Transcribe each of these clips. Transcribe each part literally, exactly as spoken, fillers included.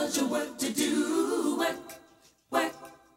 'cause your work to do. Work, work.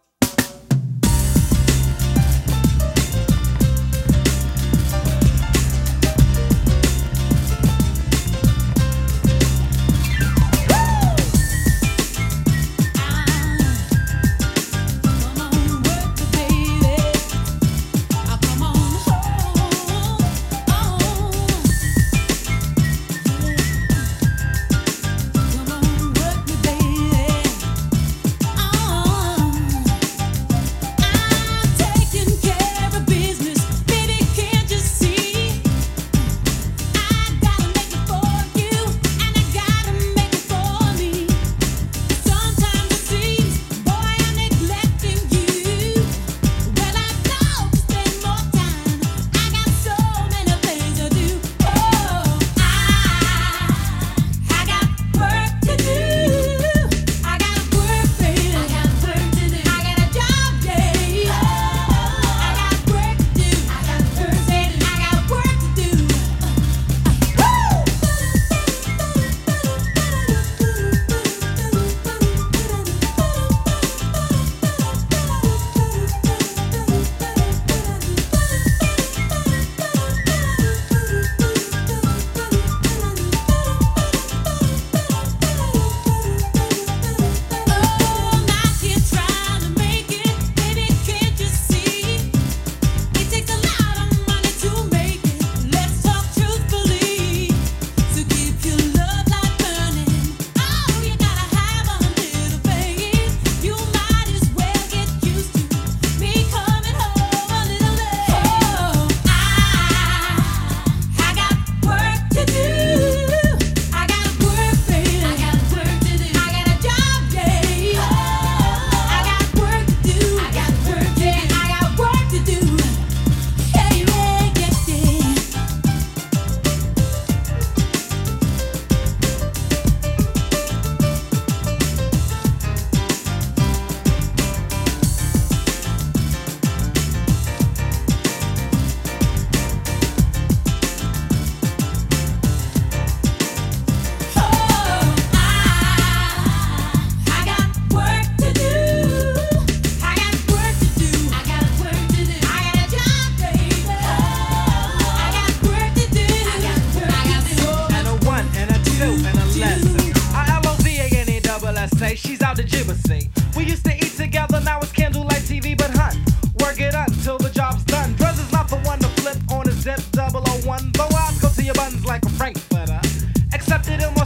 She's out to Jibacy. We used to eat together, now it's candlelight T V, but hun, work it until the job's done. Dress is not the one to flip on a zip double oh one, though I'll go to your buns like a frankfurter. Accepted in